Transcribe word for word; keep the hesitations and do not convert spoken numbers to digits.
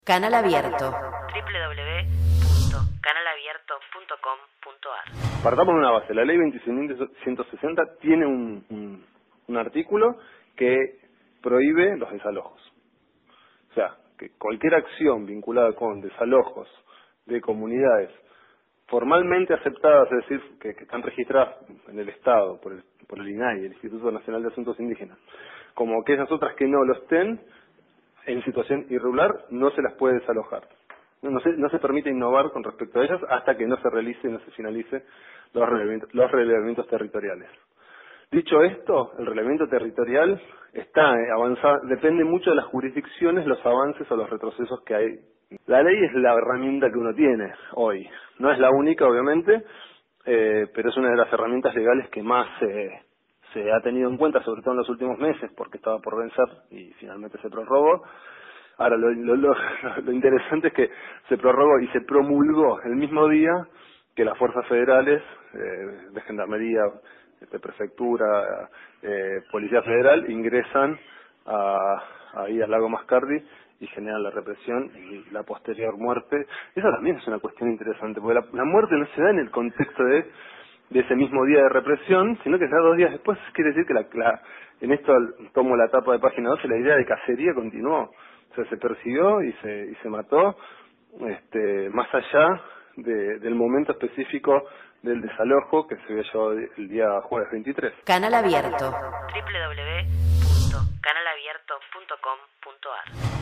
Canal Abierto. doble u doble u doble u punto canal abierto punto com punto a r. Partamos de una base. La ley veintiséis mil ciento sesenta tiene un, un, un artículo que prohíbe los desalojos. O sea, que cualquier acción vinculada con desalojos de comunidades formalmente aceptadas, es decir, que, que están registradas en el Estado por el, por el I N A I, el Instituto Nacional de Asuntos Indígenas, como aquellas otras que no lo estén, en situación irregular no se las puede desalojar. No se, no se permite innovar con respecto a ellas hasta que no se realice y no se finalice los relevamientos, los relevamientos territoriales. Dicho esto, el relevamiento territorial está avanzado, depende mucho de las jurisdicciones, los avances o los retrocesos que hay. La ley es la herramienta que uno tiene hoy. No es la única, obviamente, eh, pero es una de las herramientas legales que más eh, se ha tenido en cuenta, sobre todo en los últimos meses, porque estaba por vencer y finalmente se prorrogó. Ahora, lo, lo, lo, lo interesante es que se prorrogó y se promulgó el mismo día que las fuerzas federales eh, de Gendarmería, de Prefectura, eh, Policía Federal, ingresan a, ahí al lago Mascardi y generan la represión y la posterior muerte. Eso también es una cuestión interesante, porque la, la muerte no se da en el contexto de, de ese mismo día de represión, sino que se da dos días después. Quiere decir que la, la, en esto tomo la tapa de página doce, la idea de cacería continuó. O sea, se persiguió y se, y se mató este, más allá de, del momento específico del desalojo que se había llevado el día jueves veintitrés. Canal Abierto. doble u doble u doble u punto canal abierto punto com punto a r.